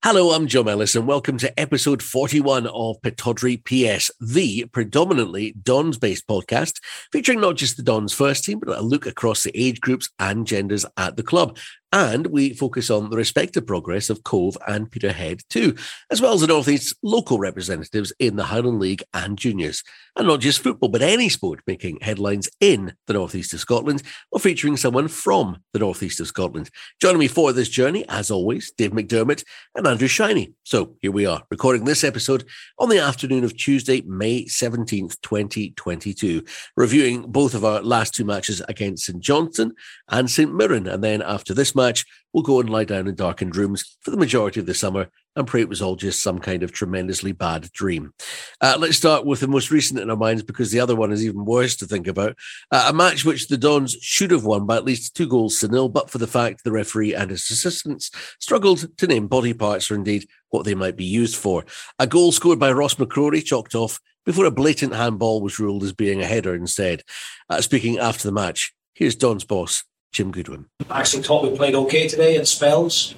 Hello, I'm John Ellis and welcome to episode 41 of Pittodrie PS, the predominantly Dons-based podcast featuring not just the Dons first team, but a look across the age groups and genders at the club. And we focus on the respective progress of Cove and Peterhead too, as well as the North East's local representatives in the Highland League and juniors. And not just football, but any sport making headlines in the North East of Scotland or featuring someone from the North East of Scotland. Joining me for this journey, as always, Dave McDermott and Andrew Shiney. So here we are, recording this episode on the afternoon of Tuesday, May 17th, 2022, reviewing both of our last two matches against St Johnstone and St Mirren. And then after this match, we'll go and lie down in darkened rooms for the majority of the summer and pray it was all just some kind of tremendously bad dream. Let's start with the most recent in our minds, because the other one is even worse to think about. A match which the Dons should have won by at least 2-0, but for the fact the referee and his assistants struggled to name body parts or indeed what they might be used for. A goal scored by Ross McCrory chalked off before a blatant handball was ruled as being a header instead. Speaking after the match, here's Dons boss Jim Goodwin. I actually thought we played okay today in spells.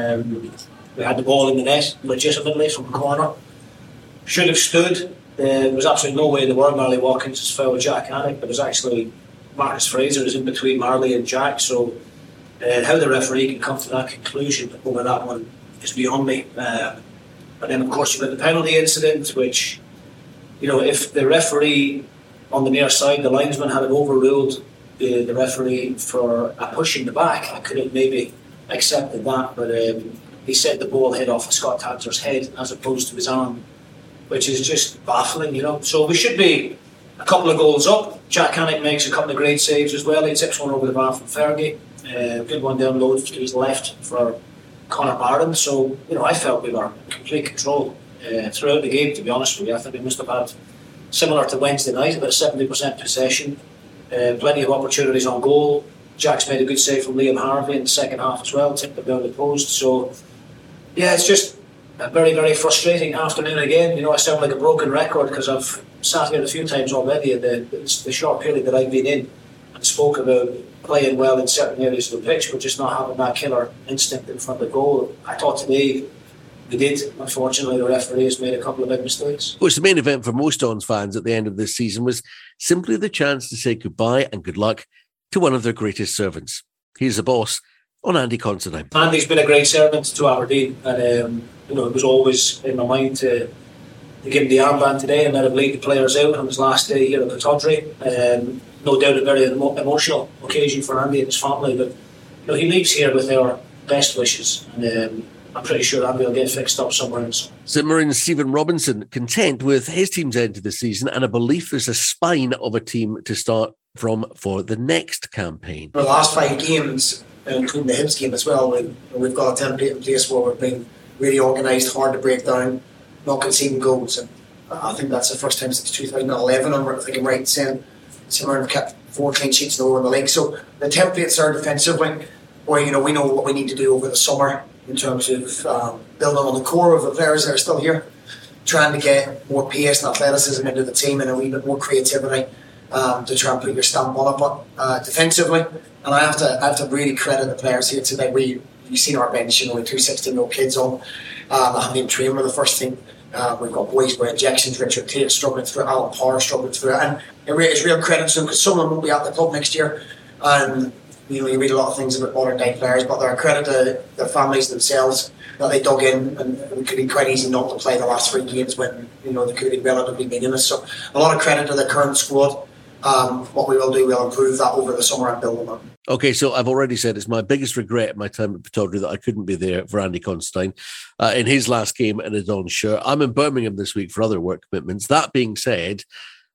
We had the ball in the net legitimately from the corner. Should have stood. There was absolutely no way in the world Marley Watkins has fouled Jack Hannock, but it was actually Marcus Fraser is in between Marley and Jack. So how the referee can come to that conclusion over that one is beyond me. But then of course you've got the penalty incident, which, you know, if the referee on the near side, the linesman, had overruled the referee for pushing the back, I could have maybe accepted that, but he said the ball hit off Scott Tanter's head as opposed to his arm, which is just baffling, you know. So we should be a couple of goals up. Jack Hannock makes a couple of great saves as well. He tips one over the bar from Fergie. Good one down low to his left for Conor Barron. So, you know, I felt we were in complete control throughout the game, to be honest with you. I think we must have had, similar to Wednesday night, about 70% possession. Plenty of opportunities on goal. Jack's made a good save from Liam Harvey in the second half as well, tipped it down the post. So, yeah, it's just a very, very frustrating afternoon again. You know, I sound like a broken record because I've sat here a few times already in the short period that I've been in and spoke about playing well in certain areas of the pitch, but just not having that killer instinct in front of the goal. I thought today we did. Unfortunately, the referee has made a couple of big mistakes. Of course, the main event for most Dons fans at the end of this season was simply the chance to say goodbye and good luck to one of their greatest servants. Here's the boss on Andy Considine. Andy's been a great servant to Aberdeen, and you know, it was always in my mind to give him the armband today and let him lead the players out on his last day here at Pittodrie. No doubt a very emotional occasion for Andy and his family, but you know, he leaves here with our best wishes, and I'm pretty sure Andy will get fixed up somewhere else. St Mirren's Stephen Robinson content with his team's end to the season and a belief there's a spine of a team to start from for the next campaign. For the last 5 games, including the Hibs game as well, we've got a template in place where we've been really organised, hard to break down, not conceding goals. And I think that's the first time since 2011, I think I'm right in saying St Mirren have kept 4 clean sheets in a row in the league. So the templates are defensively, where, you know, we know what we need to do over the summer in terms of building on the core of the players that are still here, trying to get more pace and athleticism into the team and a wee bit more creativity to try and put your stamp on it. But defensively, and I have to really credit the players here today. You've seen our bench, you know, with 2 16-year-old kids on. I haven't even trained with the first team. We've got boys with injections, Richard Tate struggling through it, Alan Parr struggling through it, and it's real credit to them because some of them won't be at the club next year. And you know, you read a lot of things about modern day players, but they're a credit to their families themselves that they dug in, and it could be quite easy not to play the last 3 games when, you know, they could have been relatively meaningless. So a lot of credit to the current squad. What we will do, we'll improve that over the summer and build them up. Okay, so I've already said it's my biggest regret in my time at Pittodrie that I couldn't be there for Andy Considine in his last game in a Dons shirt. I'm in Birmingham this week for other work commitments. That being said,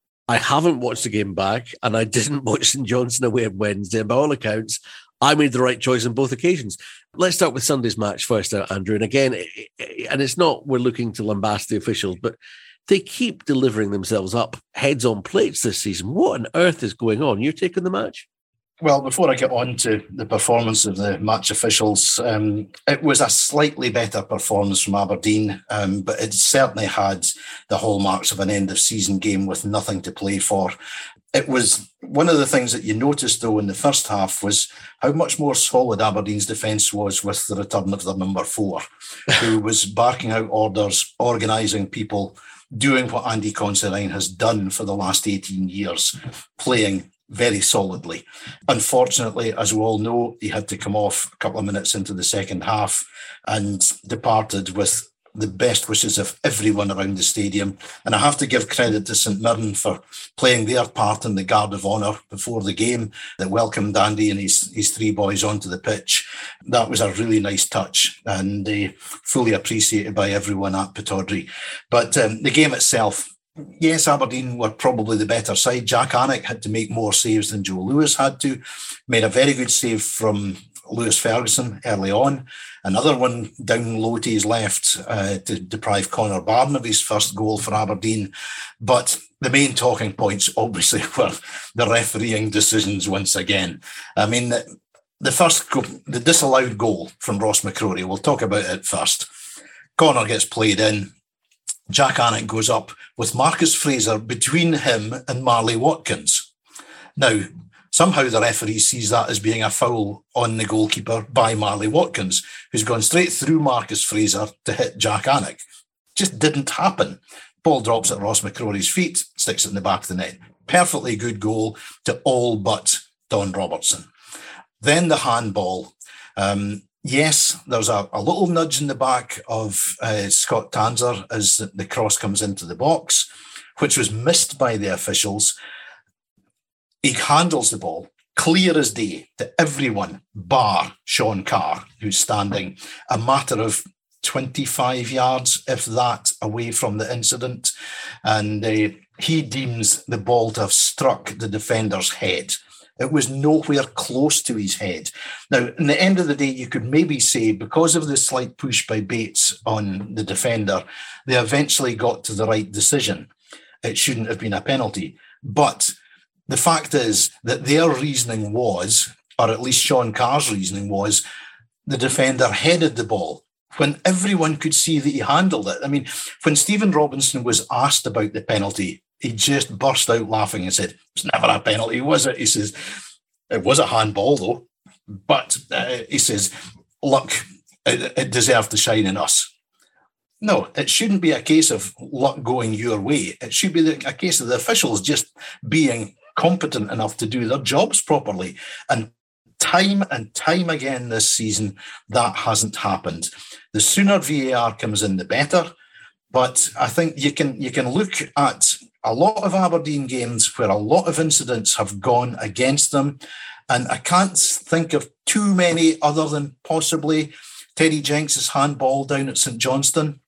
I haven't watched the game back, and I didn't watch St Johnstone away on Wednesday. And by all accounts, I made the right choice on both occasions. Let's start with Sunday's match first, Andrew. And again, and it's not we're looking to lambast the officials, but they keep delivering themselves up heads on plates this season. What on earth is going on? You're taking the match? Well, before I get on to the performance of the match officials, it was a slightly better performance from Aberdeen, but it certainly had the hallmarks of an end-of-season game with nothing to play for. It was one of the things that you noticed, though, in the first half was how much more solid Aberdeen's defence was with the return of their number 4, who was barking out orders, organising people, doing what Andy Considine has done for the last 18 years, playing very solidly. Unfortunately, as we all know, he had to come off a couple of minutes into the second half and departed with the best wishes of everyone around the stadium. And I have to give credit to St Mirren for playing their part in the Guard of Honour before the game that welcomed Andy and his 3 boys onto the pitch. That was a really nice touch and fully appreciated by everyone at Pittodrie. But the game itself, yes, Aberdeen were probably the better side. Jack Alnwick had to make more saves than Joe Lewis had to. Made a very good save from Lewis Ferguson early on. Another one down low to his left to deprive Connor Barron of his first goal for Aberdeen. But the main talking points obviously were the refereeing decisions once again. I mean, the first goal, the disallowed goal from Ross McCrory, we'll talk about it first. Connor gets played in. Jack Alnwick goes up with Marcus Fraser between him and Marley Watkins. Now, somehow the referee sees that as being a foul on the goalkeeper by Marley Watkins, who's gone straight through Marcus Fraser to hit Jack Alnwick. Just didn't happen. Ball drops at Ross McCrory's feet, sticks it in the back of the net. Perfectly good goal to all but Don Robertson. Then the handball. Yes, there's a little nudge in the back of Scott Tanser as the cross comes into the box, which was missed by the officials. He handles the ball clear as day to everyone, bar Sean Carr, who's standing a matter of 25 yards, if that, away from the incident. And he deems the ball to have struck the defender's head. It was nowhere close to his head. Now, in the end of the day, you could maybe say, because of the slight push by Bates on the defender, they eventually got to the right decision. It shouldn't have been a penalty. But the fact is that their reasoning was, or at least Sean Carr's reasoning was, the defender headed the ball when everyone could see that he handled it. I mean, when Stephen Robinson was asked about the penalty, he just burst out laughing and said, "It's never a penalty, was it?" He says, "It was a handball, though." But he says, "Luck, it deserved to shine in us." No, it shouldn't be a case of luck going your way. It should be a case of the officials just being competent enough to do their jobs properly. And time again this season, that hasn't happened. The sooner VAR comes in, the better. But I think you can look at a lot of Aberdeen games where a lot of incidents have gone against them. And I can't think of too many other than possibly Teddy Jenks' handball down at St Johnstone,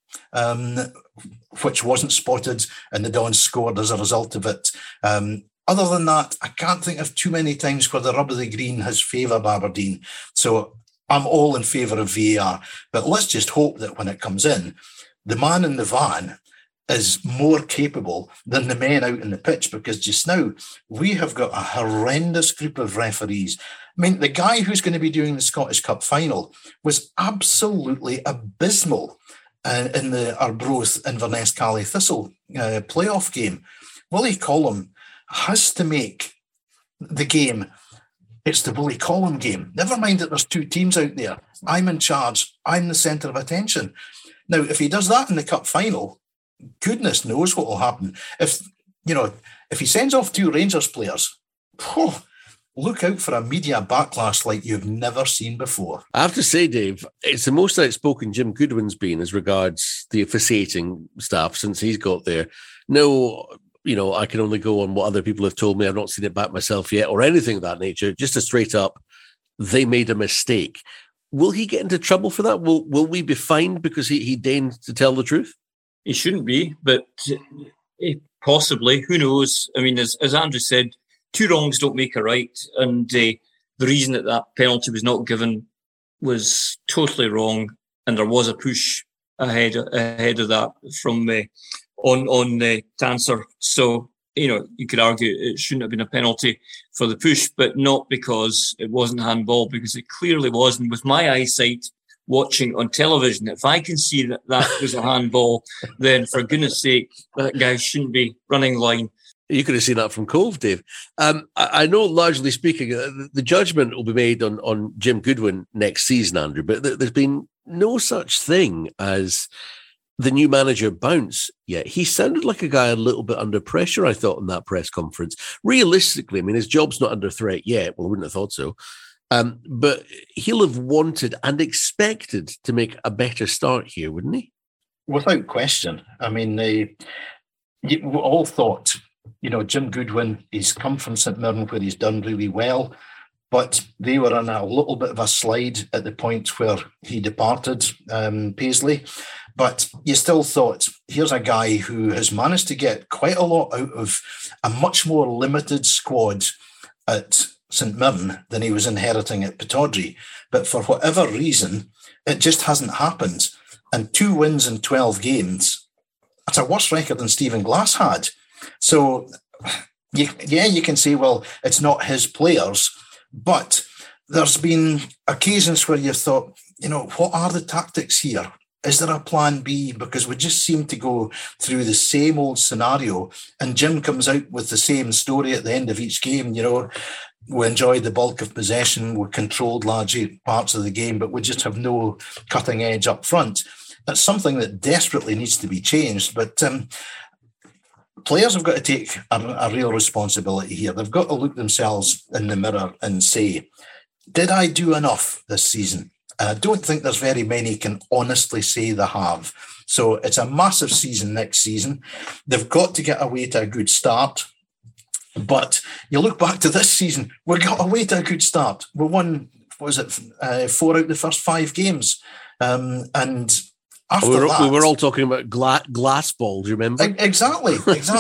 which wasn't spotted and the Dons scored as a result of it. Other than that, I can't think of too many times where the rub of the green has favoured Aberdeen. So I'm all in favour of VAR. But let's just hope that when it comes in, the man in the van is more capable than the men out in the pitch, because just now we have got a horrendous group of referees. I mean, the guy who's going to be doing the Scottish Cup final was absolutely abysmal in the Arbroath Inverness Caley Thistle playoff game. Willie Collum has to make the game. It's the Willie Collum game. Never mind that there's 2 teams out there. I'm in charge. I'm the centre of attention. Now, if he does that in the cup final, goodness knows what will happen. If he sends off 2 Rangers players, look out for a media backlash like you've never seen before. I have to say, Dave, it's the most outspoken Jim Goodwin's been as regards the officiating staff since he's got there. No, I can only go on what other people have told me. I've not seen it back myself yet or anything of that nature. Just a straight up, they made a mistake. Will he get into trouble for that? Will we be fined because he deigned to tell the truth? He shouldn't be, but possibly. Who knows? I mean, as Andrew said, 2 wrongs don't make a right. And the reason that penalty was not given was totally wrong. And there was a push ahead of that from on Tanser. So, you could argue it shouldn't have been a penalty for the push, but not because it wasn't handball, because it clearly wasn't. With my eyesight watching on television, if I can see that was a handball, then for goodness sake, that guy shouldn't be running line. You could have seen that from Cove, Dave. I know, largely speaking, the judgment will be made on Jim Goodwin next season, Andrew, but there's been no such thing as the new manager bounce yet. He sounded like a guy a little bit under pressure, I thought, in that press conference. Realistically, I mean, his job's not under threat yet. Well, I wouldn't have thought so. But he'll have wanted and expected to make a better start here, wouldn't he? Without question. I mean, we all thought, Jim Goodwin, he's come from St Mirren where he's done really well, but they were on a little bit of a slide at the point where he departed Paisley. But you still thought, here's a guy who has managed to get quite a lot out of a much more limited squad at St Mirren than he was inheriting at Pittodrie. But for whatever reason, it just hasn't happened. And 2 wins in 12 games, that's a worse record than Stephen Glass had. So, you can say, well, it's not his players, but there's been occasions where you've thought, what are the tactics here? Is there a plan B? Because we just seem to go through the same old scenario, and Jim comes out with the same story at the end of each game. We enjoyed the bulk of possession, we controlled large parts of the game, but we just have no cutting edge up front. That's something that desperately needs to be changed. But players have got to take a real responsibility here. They've got to look themselves in the mirror and say, did I do enough this season? I don't think there's very many can honestly say they have. So it's a massive season next season. They've got to get away to a good start. But you look back to this season, we got away to a good start. We won, 4 out of the first 5 games. And after that... We were all talking about glass balls, remember? Exactly.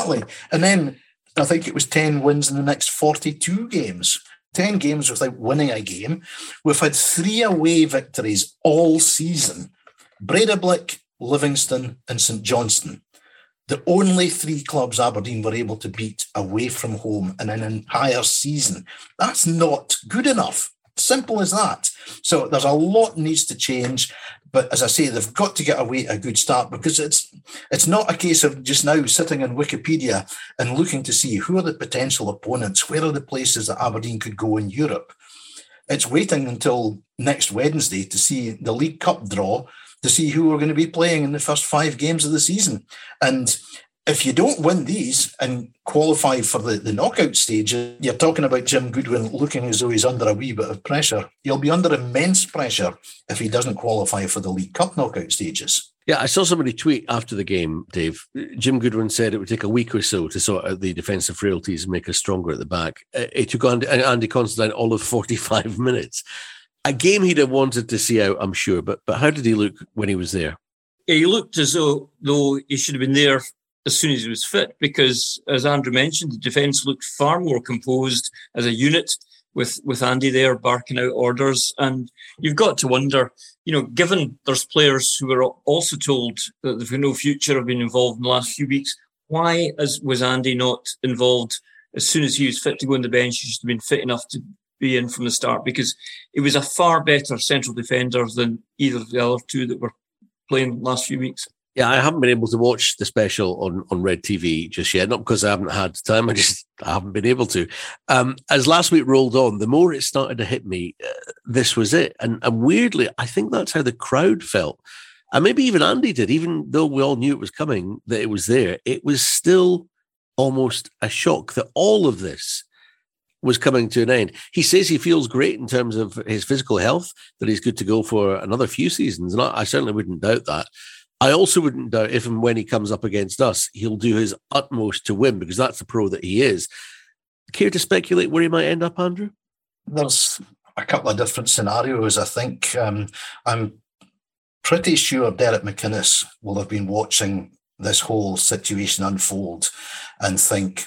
And then I think it was 10 wins in the next 42 games. 10 games without winning a game. We've had 3 away victories all season. Breidablik, Livingston and St Johnstone. The only 3 clubs Aberdeen were able to beat away from home in an entire season. That's not good enough. Simple as that. So there's a lot needs to change. But as I say, they've got to get away a good start, because it's not a case of just now sitting on Wikipedia and looking to see who are the potential opponents, where are the places that Aberdeen could go in Europe. It's waiting until next Wednesday to see the League Cup draw, to see who we're going to be playing in the first 5 games of the season. And if you don't win these and qualify for the knockout stage, you're talking about Jim Goodwin looking as though he's under a wee bit of pressure. He'll be under immense pressure if he doesn't qualify for the League Cup knockout stages. Yeah, I saw somebody tweet after the game, Dave. Jim Goodwin said it would take a week or so to sort out the defensive frailties and make us stronger at the back. It took Andy Considine all of 45 minutes. A game he'd have wanted to see out, I'm sure. But how did he look when he was there? He looked as though he should have been there as soon as he was fit, because, as Andrew mentioned, the defence looked far more composed as a unit with Andy there barking out orders. And you've got to wonder, given there's players who were also told that they've got no future, have been involved in the last few weeks, why was Andy not involved as soon as he was fit to go on the bench? He should have been fit enough to be in from the start, because it was a far better central defender than either of the other 2 that were playing the last few weeks. Yeah, I haven't been able to watch the special on Red TV just yet, not because I haven't had time, I haven't been able to. As last week rolled on, the more it started to hit me, this was it. And weirdly, I think that's how the crowd felt. And maybe even Andy did, even though we all knew it was coming, that it was there. It was still almost a shock that all of this was coming to an end. He says he feels great in terms of his physical health, that he's good to go for another few seasons. And I certainly wouldn't doubt that. I also wouldn't doubt if and when he comes up against us, he'll do his utmost to win, because that's the pro that he is. Care to speculate where he might end up, Andrew? There's a couple of different scenarios, I think. I'm pretty sure Derek McInnes will have been watching this whole situation unfold and think,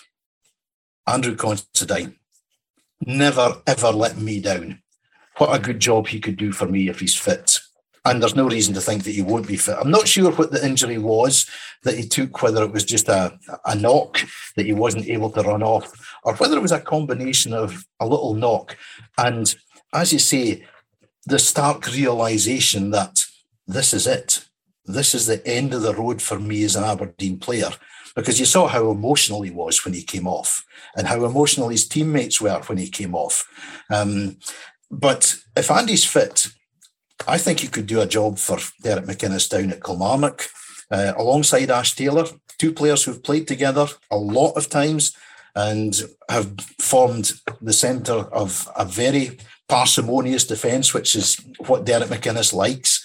Andrew Considine, never, ever let me down. What a good job he could do for me if he's fit. And there's no reason to think that he won't be fit. I'm not sure what the injury was that he took, whether it was just a knock that he wasn't able to run off, or whether it was a combination of a little knock. And as you say, the stark realisation that this is it. this is the end of the road for me as an Aberdeen player, because you saw how emotional he was when he came off and how emotional his teammates were when he came off. But if Andy's fit, I think he could do a job for Derek McInnes down at Kilmarnock, alongside Ash Taylor, two players who've played together a lot of times and have formed the centre of a very parsimonious defence, which is what Derek McInnes likes.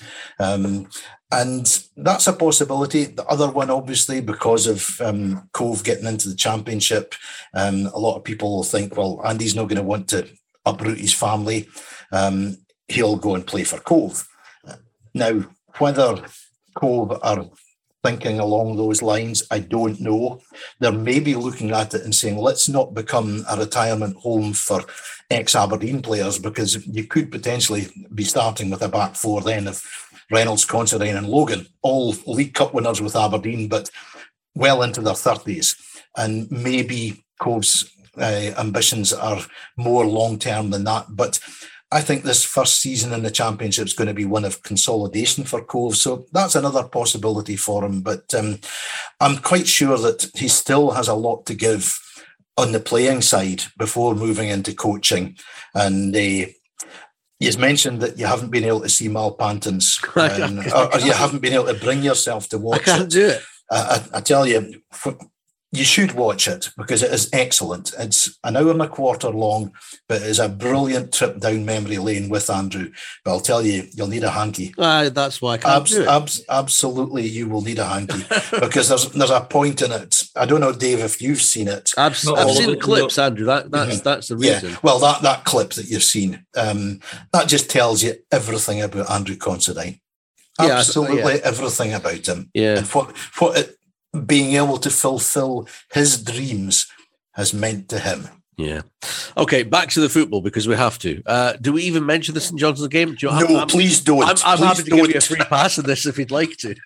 And that's a possibility. The other one, obviously, because of Cove getting into the Championship, a lot of people will think, well, Andy's not going to want to uproot his family. He'll go and play for Cove. Now, whether Cove are thinking along those lines, I don't know. They're maybe looking at it and saying, let's not become a retirement home for ex-Aberdeen players, because you could potentially be starting with a back four then of Reynolds, Considine and Logan, all League Cup winners with Aberdeen, but well into their 30s. And maybe Cove's ambitions are more long-term than that. But I think this first season in the Championship is going to be one of consolidation for Cove. So that's another possibility for him. But I'm quite sure that he still has a lot to give on the playing side before moving into coaching. And you've mentioned that you haven't been able to see Malpantons, or you haven't been able to bring yourself to watch it. I can't do it. I tell you, you should watch it because it is excellent. It's an hour and a quarter long, but it is a brilliant trip down memory lane with Andrew. But I'll tell you, you'll need a hanky. That's why I can't do it. Absolutely, you will need a hanky because there's a point in it. I don't know, Dave, if you've seen it. I've seen the clips, Andrew. That's the reason. Yeah. Well, that clip that you've seen, that just tells you everything about Andrew Considine. Absolutely everything about him. Yeah. And what it, being able to fulfill his dreams has meant to him. Yeah. Okay, back to the football because we have to. Do we even mention the St Johnstone game? Please don't. I'm happy to give you a free pass on this if you'd like to.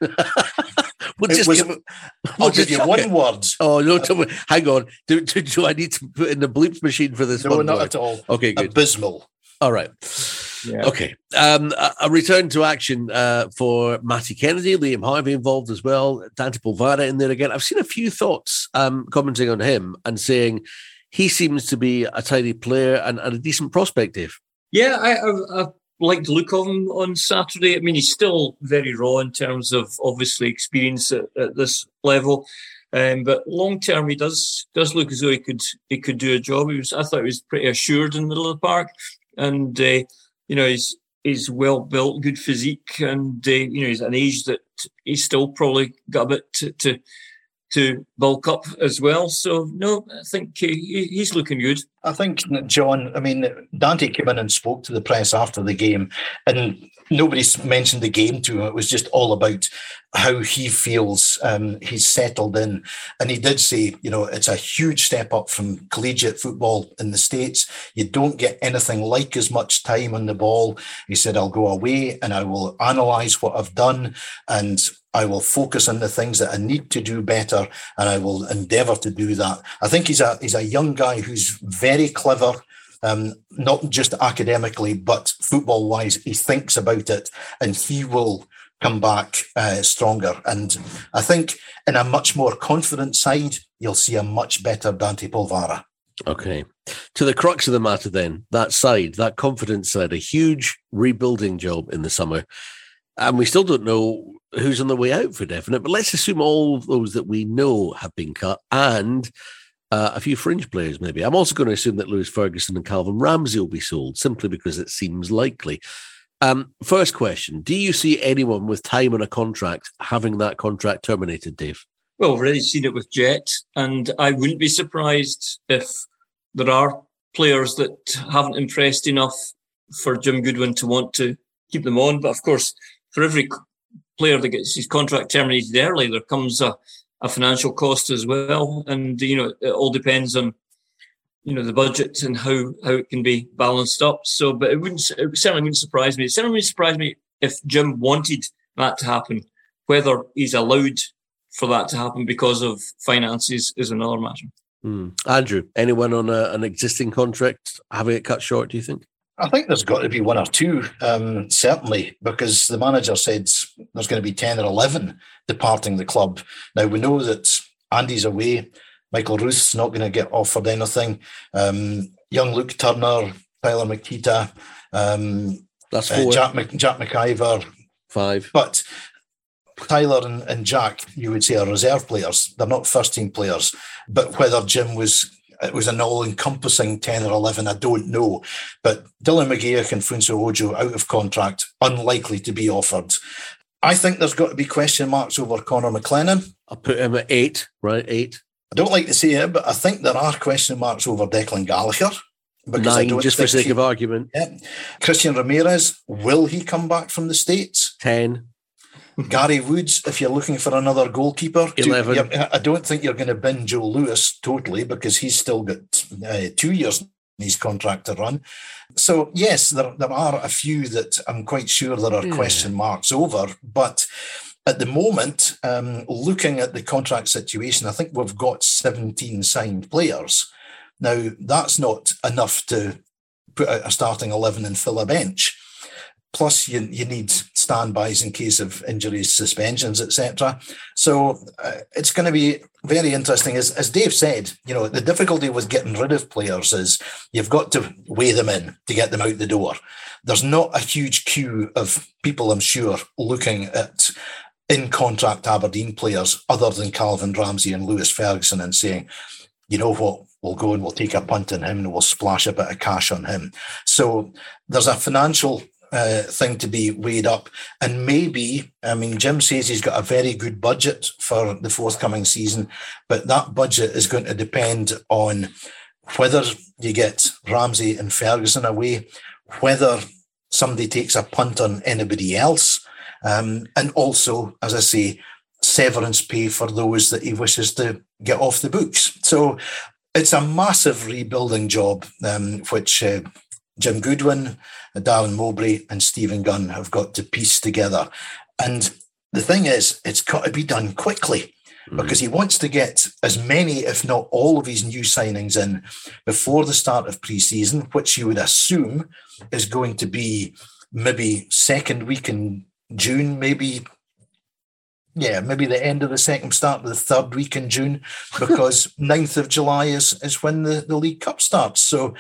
I'll give you one word. Oh, no, hang on. Do I need to put in the bleep machine for this? No, not at all. Okay, good. Abysmal. All right. Yeah. Okay. A return to action for Matty Kennedy, Liam Harvey involved as well, Dante Polvara in there again. I've seen a few thoughts commenting on him and saying he seems to be a tidy player and a decent prospect, Dave. Yeah, I liked the look of him on Saturday. I mean, he's still very raw in terms of obviously experience at this level. But long term, he does look as though he could do a job. I thought he was pretty assured in the middle of the park. And, he's well built, good physique, and, he's at an age that he's still probably got a bit to bulk up as well. So, no, I think he's looking good. I think, John, Dante came in and spoke to the press after the game, and nobody mentioned the game to him. It was just all about how he feels he's settled in. And he did say, it's a huge step up from collegiate football in the States. You don't get anything like as much time on the ball. He said, I'll go away and I will analyse what I've done and I will focus on the things that I need to do better, and I will endeavour to do that. I think he's a young guy who's very clever, not just academically, but football-wise. He thinks about it, and he will come back stronger. And I think in a much more confident side, you'll see a much better Dante Polvara. Okay. To the crux of the matter then, that side, that confidence side, a huge rebuilding job in the summer. And we still don't know who's on the way out for definite, but let's assume all those that we know have been cut and a few fringe players maybe. I'm also going to assume that Lewis Ferguson and Calvin Ramsey will be sold simply because it seems likely. First question, do you see anyone with time on a contract having that contract terminated, Dave? Well, we've already seen it with Jet, and I wouldn't be surprised if there are players that haven't impressed enough for Jim Goodwin to want to keep them on. But of course, for every player that gets his contract terminated early, there comes a financial cost as well. And, it all depends on, the budget and how it can be balanced up. So, but it certainly wouldn't surprise me. It certainly wouldn't surprise me if Jim wanted that to happen. Whether he's allowed for that to happen because of finances is another matter. Andrew, anyone on an existing contract having it cut short, do you think? I think there's got to be one or two, certainly, because the manager said there's going to be 10 or 11 departing the club. Now, we know that Andy's away. Michael Ruth's not going to get offered anything. Young Luke Turner, Tyler McKeita, that's 4. Jack McIver. 5. But Tyler and Jack, you would say, are reserve players. They're not first-team players. But whether Jim was an all-encompassing 10 or 11, I don't know. But Dylan McGeoch and Funso Ojo out of contract, unlikely to be offered. I think there's got to be question marks over Connor McLennan. I'll put him at 8, right? 8. I don't like to say it, but I think there are question marks over Declan Gallagher. 9, just for sake of argument. Yeah. Christian Ramirez, will he come back from the States? 10. Gary Woods, if you're looking for another goalkeeper. 11. I don't think you're going to bin Joe Lewis totally, because he's still got 2 years in his contract to run. So, yes, there are a few that I'm quite sure there are question marks over. But at the moment, looking at the contract situation, I think we've got 17 signed players. Now, that's not enough to put out a starting 11 and fill a bench. Plus, you need standbys in case of injuries, suspensions, etc. So it's going to be very interesting. As Dave said, the difficulty with getting rid of players is you've got to weigh them in to get them out the door. There's not a huge queue of people, I'm sure, looking at in-contract Aberdeen players other than Calvin Ramsey and Lewis Ferguson and saying, you know what, we'll go and we'll take a punt on him and we'll splash a bit of cash on him. So there's a financial thing to be weighed up. And maybe, Jim says he's got a very good budget for the forthcoming season, but that budget is going to depend on whether you get Ramsey and Ferguson away, whether somebody takes a punt on anybody else, and also, as I say, severance pay for those that he wishes to get off the books. So it's a massive rebuilding job, which Jim Goodwin, Darren Mowbray and Stephen Gunn have got to piece together. And the thing is, it's got to be done quickly because he wants to get as many, if not all of his new signings in before the start of pre-season, which you would assume is going to be maybe second week in June, maybe the end of the second, start of the third week in June, because 9th of July is when the League Cup starts. So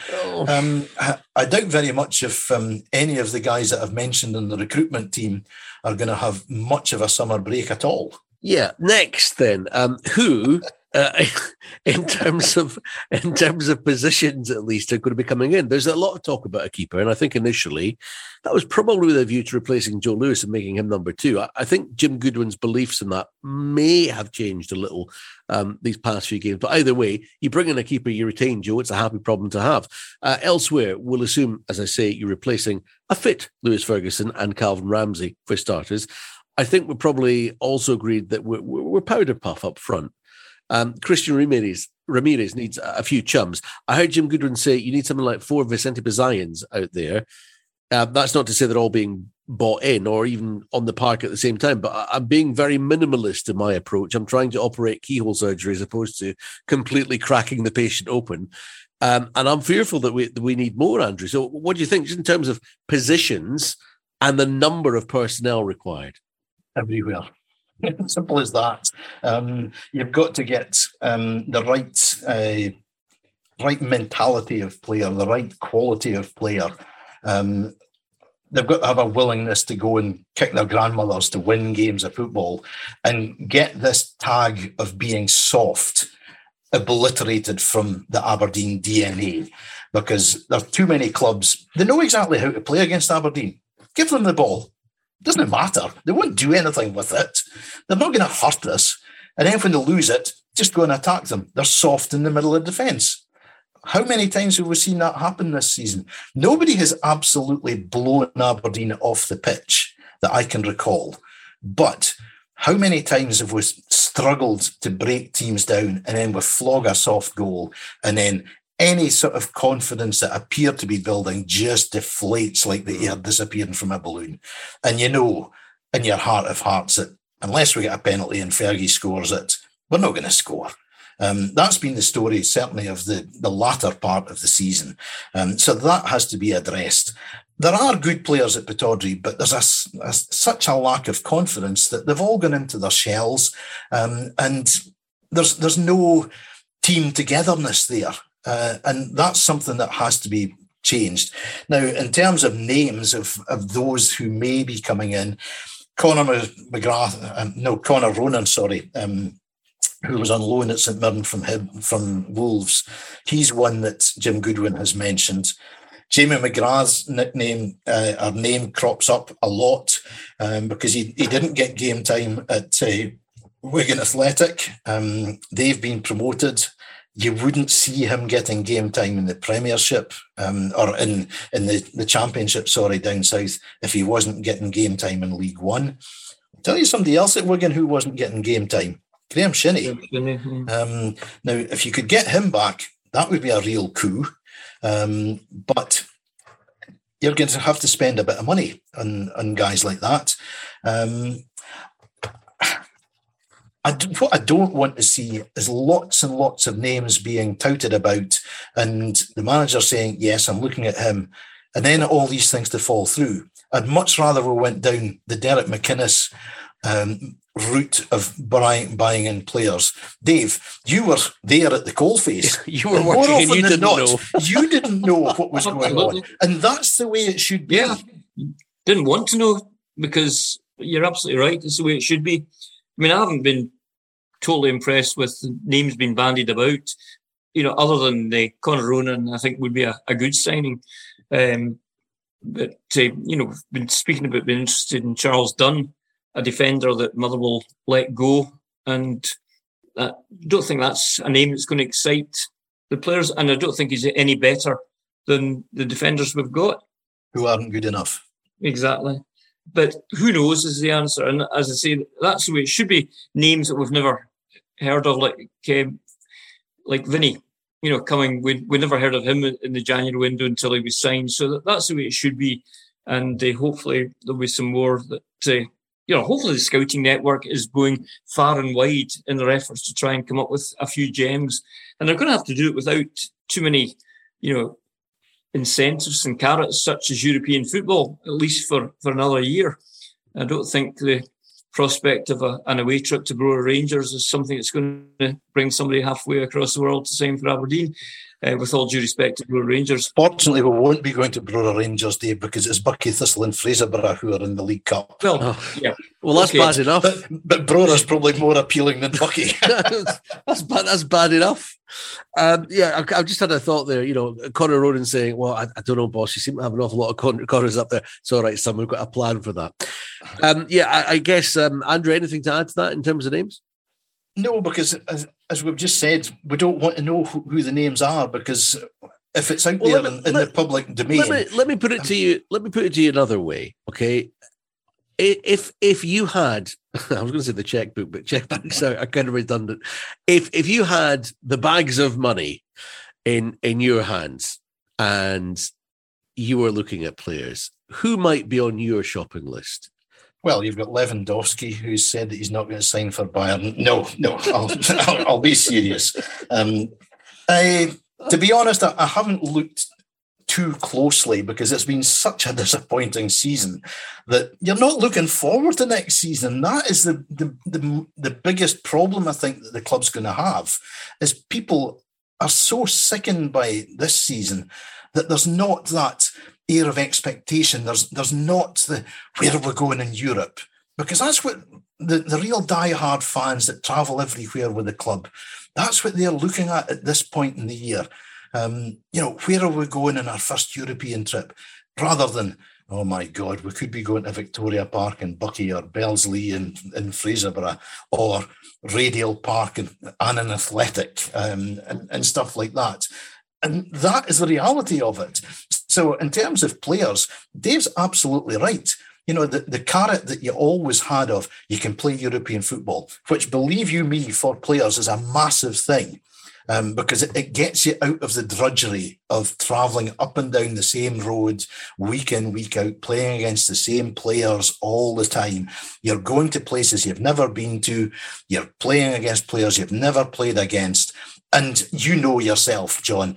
I doubt very much if any of the guys that I've mentioned in the recruitment team are going to have much of a summer break at all. Yeah. Next then, who... in terms of positions, at least, are going to be coming in. There's a lot of talk about a keeper, and I think initially that was probably with a view to replacing Joe Lewis and making him number 2. I think Jim Goodwin's beliefs in that may have changed a little these past few games. But either way, you bring in a keeper, you retain Joe. It's a happy problem to have. Elsewhere, we'll assume, as I say, you're replacing a fit Lewis Ferguson and Calvin Ramsey for starters. I think we're probably also agreed that we're powder puff up front. Christian Ramirez needs a few chums. I heard Jim Goodwin say you need something like 4 Vicente Bazayans out there. That's not to say they're all being bought in or even on the park at the same time, but I'm being very minimalist in my approach. I'm trying to operate keyhole surgery as opposed to completely cracking the patient open. And I'm fearful that we need more, Andrew. So what do you think, just in terms of positions and the number of personnel required? Everywhere. Simple as that. You've got to get the right mentality of player, the right quality of player. They've got to have a willingness to go and kick their grandmothers to win games of football and get this tag of being soft obliterated from the Aberdeen DNA, because there are too many clubs. They know exactly how to play against Aberdeen. Give them the ball. Doesn't matter. They won't do anything with it. They're not going to hurt us. And then when they lose it, just go and attack them. They're soft in the middle of defence. How many times have we seen that happen this season? Nobody has absolutely blown Aberdeen off the pitch that I can recall. But how many times have we struggled to break teams down and then we flog a soft goal, and then any sort of confidence that appeared to be building just deflates like the air disappearing from a balloon? And you know in your heart of hearts that unless we get a penalty and Fergie scores it, we're not going to score. That's been the story, certainly, of the latter part of the season. So that has to be addressed. There are good players at Pittodrie, but there's such a lack of confidence that they've all gone into their shells, and there's no team togetherness there. And that's something that has to be changed. Now, in terms of names of those who may be coming in, Connor Ronan, who was on loan at St Mirren from Wolves. He's one that Jim Goodwin has mentioned. Jamie McGrath's name crops up a lot because he didn't get game time at Wigan Athletic. They've been promoted. You wouldn't see him getting game time in the Premiership or in the Championship, down south, if he wasn't getting game time in League One. I'll tell you somebody else at Wigan who wasn't getting game time. Graham Shinney. Now, if you could get him back, that would be a real coup. But you're going to have to spend a bit of money on guys like that. What I don't want to see is lots and lots of names being touted about and the manager saying, yes, I'm looking at him, and then all these things to fall through. I'd much rather we went down the Derek McInnes route of buying in players. Dave, you were there at the coalface. You were working and you didn't know. You didn't know what was going on. And that's the way it should be. Yeah, didn't want to know, because you're absolutely right. It's the way it should be. I mean, I haven't been totally impressed with the names being bandied about, other than the Connor Ronan, I think would be a good signing. But we've been speaking about being interested in Charles Dunn, a defender that Motherwell let go. And I don't think that's a name that's going to excite the players. And I don't think he's any better than the defenders we've got. Who aren't good enough. Exactly. But who knows is the answer. And as I say, that's the way it should be. Names that we've never heard of, like Vinny, coming. We never heard of him in the January window until he was signed. So that's the way it should be. And hopefully there'll be some more that, hopefully the scouting network is going far and wide in their efforts to try and come up with a few gems. And they're going to have to do it without too many, incentives and carrots such as European football, at least for another year. I don't think the prospect of an away trip to Brora Rangers is something that's going to bring somebody halfway across the world to sign for Aberdeen, with all due respect to Brora Rangers. Fortunately, we won't be going to Brora Rangers, Dave, because it's Buckie, Thistle and Fraserburgh who are in the League Cup. Well, yeah. Well, that's bad enough. But Brora's probably more appealing than Buckie. That's bad enough. I've just had a thought there. Connor Ronan saying, well, I don't know, boss, you seem to have an awful lot of Connors up there. It's all right, son, we've got a plan for that. I guess, Andrew, anything to add to that in terms of names? No, because as we've just said, we don't want to know who the names are, because if it's out there in the public domain. Let me put it to you. Let me put it to you another way, okay? If you had, I was going to say the checkbook, but checkbooks are kind of redundant. If you had the bags of money in your hands and you were looking at players, who might be on your shopping list? Well, you've got Lewandowski, who's said that he's not going to sign for Bayern. No, I'll be serious. To be honest, I haven't looked too closely because it's been such a disappointing season that you're not looking forward to next season. That is the biggest problem I think that the club's going to have, is people are so sickened by this season that there's not that air of expectation. There's not the where are we going in Europe, because that's what the real diehard fans that travel everywhere with the club, that's what they're looking at this point in the year. Where are we going in our first European trip, rather than, oh my God, we could be going to Victoria Park in Buckie or Belsley in Fraserburgh, or Radial Park and an Athletic and stuff like that. And that is the reality of it. So in terms of players, Dave's absolutely right. The carrot that you always had of you can play European football, which, believe you me, for players is a massive thing. because it gets you out of the drudgery of travelling up and down the same road week in, week out, playing against the same players all the time. You're going to places you've never been to. You're playing against players you've never played against. And you know yourself, John,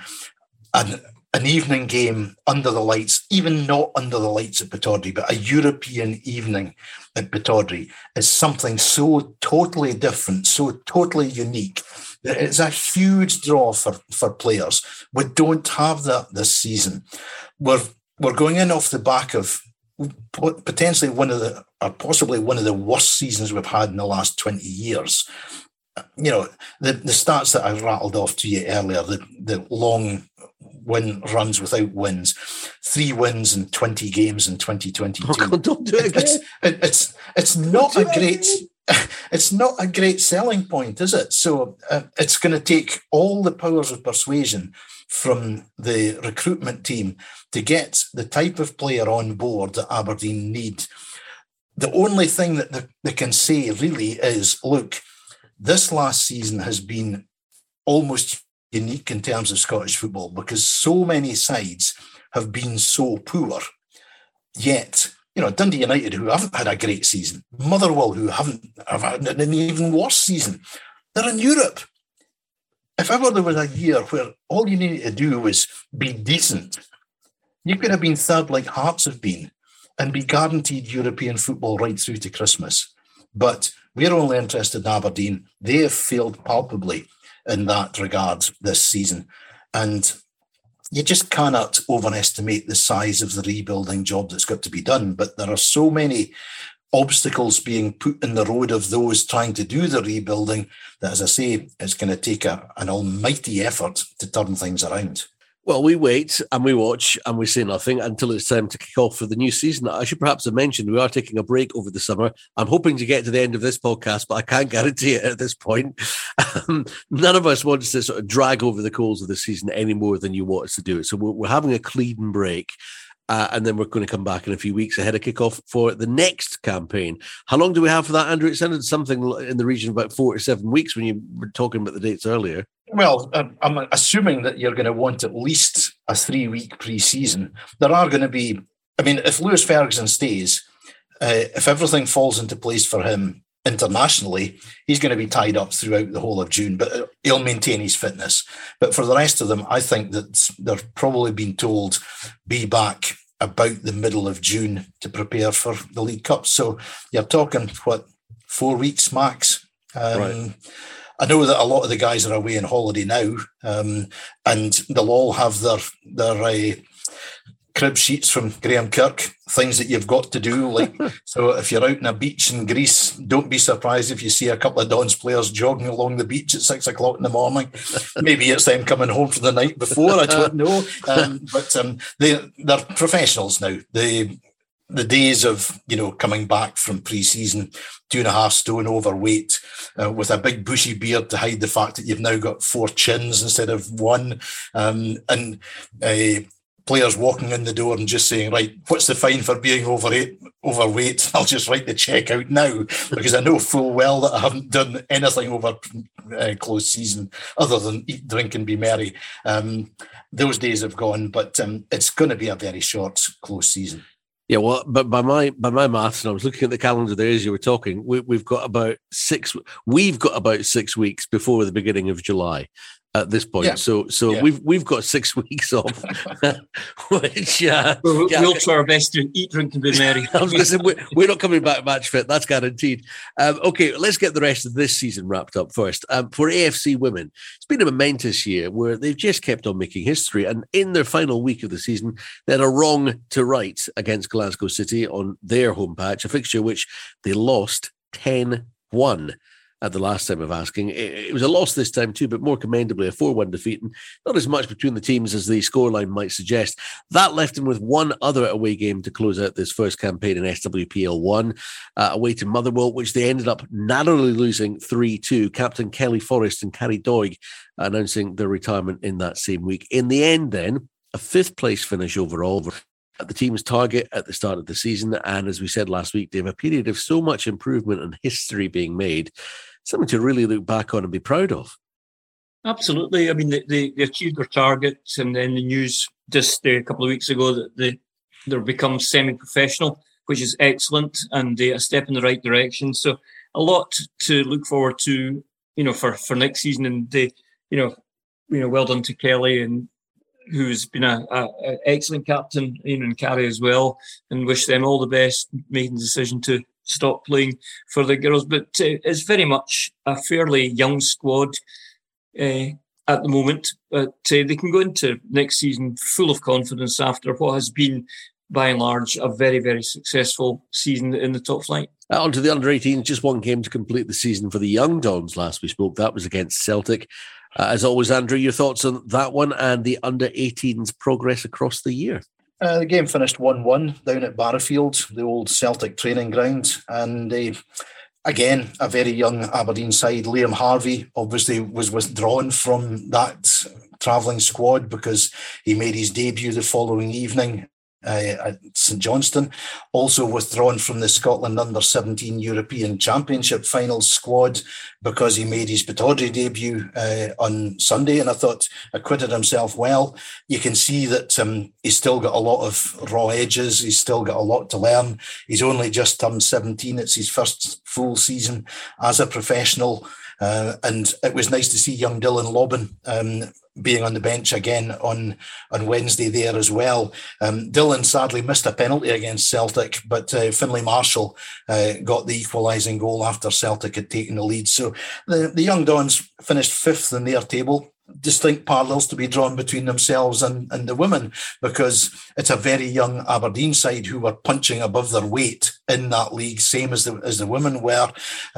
an evening game under the lights, even not under the lights at Pittodrie, but a European evening at Pittodrie is something so totally different, so totally unique, that it's a huge draw for players. We don't have that this season. We're going in off the back of potentially possibly one of the worst seasons we've had in the last 20 years. You know, the stats that I rattled off to you earlier, the long win runs without wins, 3 wins in 20 games in 2022. Oh God, don't do it again. It's not a great it's not a great selling point, is it? So it's going to take all the powers of persuasion from the recruitment team to get the type of player on board that Aberdeen need. The only thing that they can say really is, look, this last season has been almost unique in terms of Scottish football because so many sides have been so poor. Yet, you know, Dundee United, who haven't had a great season, Motherwell, who have had an even worse season, they're in Europe. If ever there was a year where all you needed to do was be decent, you could have been third like Hearts have been and be guaranteed European football right through to Christmas. But we're only interested in Aberdeen. They have failed palpably in that regard this season. And you just cannot overestimate the size of the rebuilding job that's got to be done. But there are so many obstacles being put in the road of those trying to do the rebuilding that, as I say, it's going to take an almighty effort to turn things around. Well, we wait and we watch and we say nothing until it's time to kick off for the new season. I should perhaps have mentioned we are taking a break over the summer. I'm hoping to get to the end of this podcast, but I can't guarantee it at this point. None of us wants to sort of drag over the coals of the season any more than you want us to do it. So we're having a clean break. And then we're going to come back in a few weeks ahead of kickoff for the next campaign. How long do we have for that, Andrew? It sounded something in the region of about 4 to 7 weeks when you were talking about the dates earlier. Well, I'm assuming that you're going to want at least a 3-week pre-season. There are going to be, I mean, if Lewis Ferguson stays, if everything falls into place for him internationally, he's going to be tied up throughout the whole of June, but he'll maintain his fitness. But for the rest of them, I think that they're probably being told, be back about the middle of June to prepare for the League Cup. So you're talking, 4 weeks max? Right. I know that a lot of the guys are away on holiday now, and they'll all have their crib sheets from Graham Kirk, things that you've got to do. Like, so if you're out on a beach in Greece, don't be surprised if you see a couple of Dons players jogging along the beach at 6 o'clock in the morning. Maybe it's them coming home from the night before, I don't know. But they're professionals now. The days of, coming back from pre-season 2.5 stone overweight with a big bushy beard to hide the fact that you've now got 4 chins instead of 1, and players walking in the door and just saying, right, what's the fine for being overweight? I'll just write the check out now because I know full well that I haven't done anything over close season other than eat, drink and be merry. Those days have gone, but it's going to be a very short close season. Yeah, well, but by my maths, and I was looking at the calendar there as you were talking, we've got about 6 weeks before the beginning of July at this point. Yeah. So we've got 6 weeks off, which we'll try our best to eat, drink, and be merry. I was going to say we're not coming back match fit. That's guaranteed. Okay, let's get the rest of this season wrapped up first. For AFC Women, it's been a momentous year where they've just kept on making history, and in their final week of the season, they had a wrong to right against Glasgow City on their home patch, a fixture which they lost 10-1. At the last time of asking. It was a loss this time too, but more commendably, a 4-1 defeat, and not as much between the teams as the scoreline might suggest. That left him with one other away game to close out this first campaign in SWPL 1, away to Motherwell, which they ended up narrowly losing 3-2. Captain Kelly Forrest and Carrie Doig announcing their retirement in that same week. In the end then, a 5th place finish overall at the team's target at the start of the season. And as we said last week, Dave, a period of so much improvement and history being made, something to really look back on and be proud of. Absolutely. I mean, they achieved their target, and then the news just a couple of weeks ago that they're become semi-professional, which is excellent and a step in the right direction. So a lot to look forward to, for next season. And well done to Kelly, and who's been an excellent captain, and Carrie as well, and wish them all the best making the decision to stop playing for the girls. But it's very much a fairly young squad at the moment, but they can go into next season full of confidence after what has been, by and large, a very, very successful season in the top flight. On to the under-18s, just one game to complete the season for the young Dons. Last we spoke, that was against Celtic. As always, Andrew, your thoughts on that one and the under-18s progress across the year? The game finished 1-1 down at Barrowfield, the old Celtic training ground, and again, a very young Aberdeen side. Liam Harvey obviously was withdrawn from that travelling squad because he made his debut the following evening at St Johnstone. Also withdrawn from the Scotland Under-17 European Championship Finals squad because he made his Pittodrie debut on Sunday, and I thought acquitted himself well. You can see that he's still got a lot of raw edges. He's still got a lot to learn. He's only just turned 17. It's his first full season as a professional. And it was nice to see young Dylan Lobban being on the bench again on Wednesday there as well. Dylan sadly missed a penalty against Celtic, but Finlay Marshall got the equalising goal after Celtic had taken the lead. So the young Dons finished fifth in their table. Distinct parallels to be drawn between themselves and the women, because it's a very young Aberdeen side who were punching above their weight in that league, same as the women were.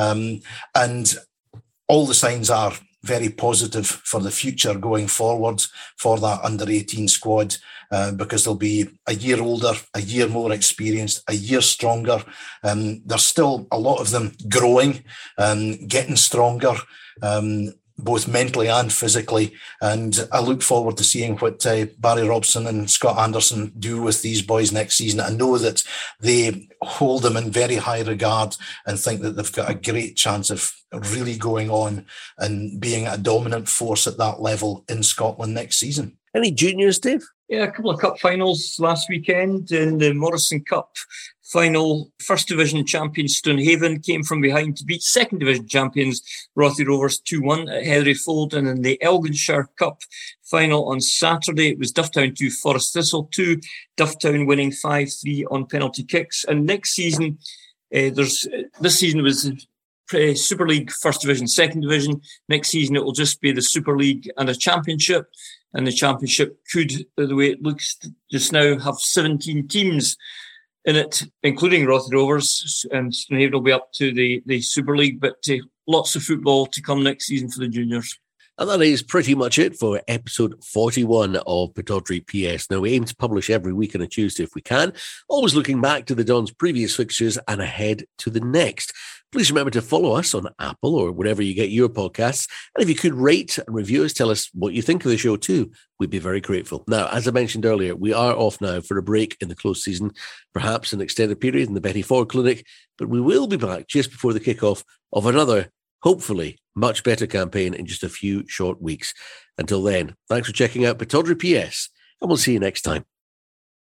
And all the signs are very positive for the future going forward for that under-18 squad, because they'll be a year older, a year more experienced, a year stronger. There's still a lot of them growing, getting stronger, both mentally and physically. And I look forward to seeing what Barry Robson and Scott Anderson do with these boys next season. I know that they hold them in very high regard and think that they've got a great chance of really going on and being a dominant force at that level in Scotland next season. Any juniors, Dave? Yeah, a couple of cup finals last weekend. In the Morrison Cup final, First Division champions Stonehaven came from behind to beat Second Division champions Rothy Rovers 2-1 at Heatherlyfold. And in the Elginshire Cup final on Saturday, it was Dufftown 2, Forest Thistle 2, Dufftown winning 5-3 on penalty kicks. And next season, this season was Super League, First Division, Second Division. Next season, it will just be the Super League and a Championship. And the Championship could, the way it looks just now, have 17 teams in it, including Rothy Rovers. And Stonehaven will be up to the Super League, but lots of football to come next season for the juniors. And that is pretty much it for episode 41 of Pittodrie PS. Now, we aim to publish every week on a Tuesday if we can, always looking back to the Dons' previous fixtures and ahead to the next. Please remember to follow us on Apple or wherever you get your podcasts. And if you could rate and review us, tell us what you think of the show too. We'd be very grateful. Now, as I mentioned earlier, we are off now for a break in the close season, perhaps an extended period in the Betty Ford Clinic, but we will be back just before the kickoff of another, hopefully, much better campaign in just a few short weeks. Until then, thanks for checking out Pittodrie PS, and we'll see you next time.